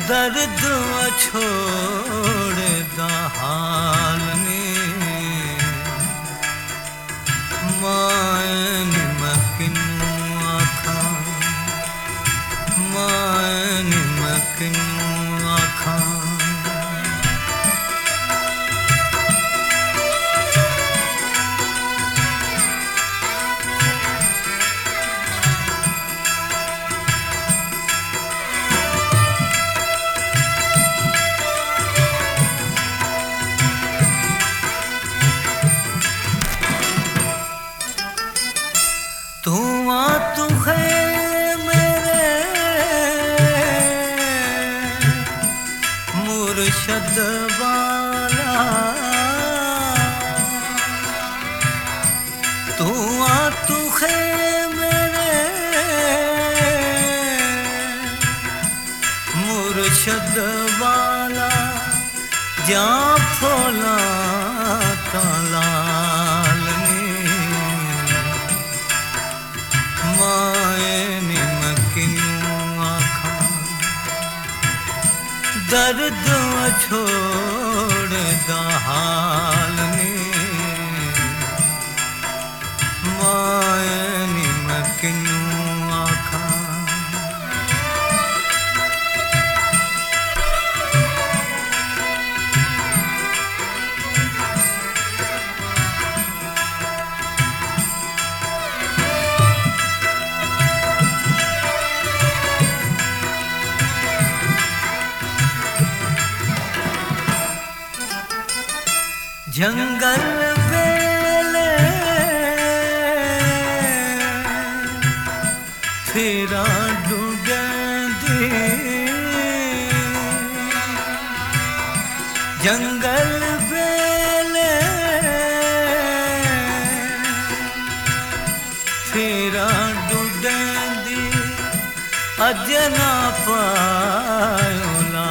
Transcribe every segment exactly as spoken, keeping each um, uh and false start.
दर्द छोड़ दा हाल ने मायन मकिनू आखा मायन मकिनू आखा तू आ तू है मेरे मुर्शद वाला तू आ तू है मेरे मुर्शद वाला जा फोला कालाल मायन मकिनू आखा दर्द छोड़ दा हाल ने मायन मकिनू आखा जंगल वेले फिरा डुगंदी जंगल वेले फिरा डुगंदी अजना पायो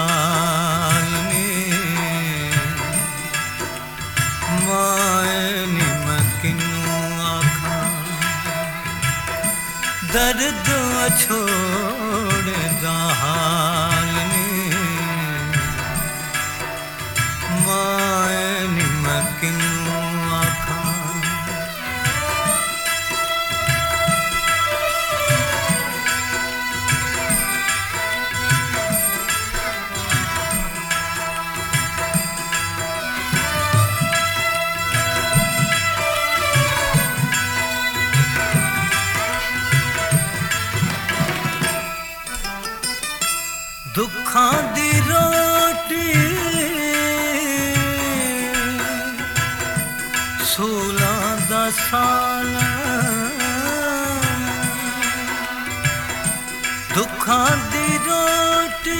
मायन मकिनू आखा दर्द छोड़ दा हाल ने मायन मकिनू आखा दुखां दी रोटी सोलां दा साल दुखां दी रोटी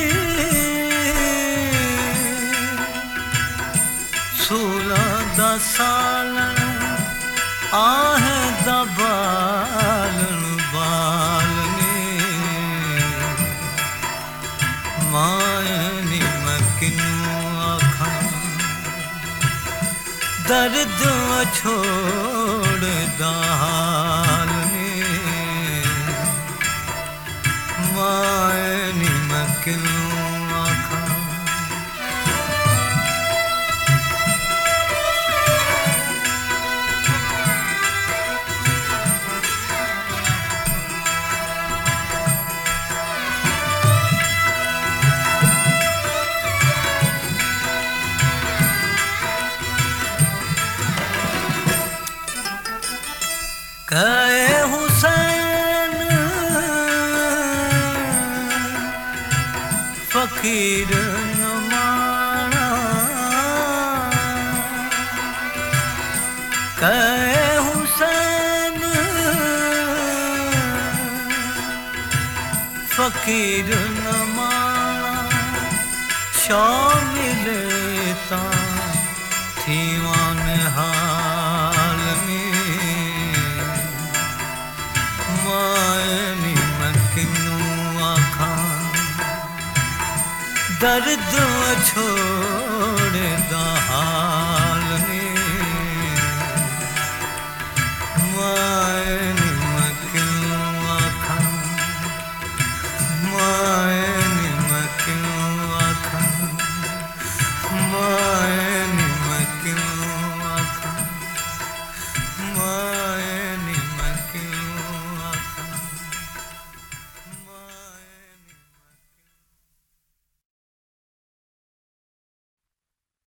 सोलां दा साल आह दा बालन बाल मायन मकिनू आखा दर्द छोड़ दा हाल ने मायन मकिनू आखा कहे हुसैन फकीर नमाना कहे हुसैन फकीर नमाना शामिल ता थीवान हाल में मायन मकिनू आखा दर्द छोड़ दा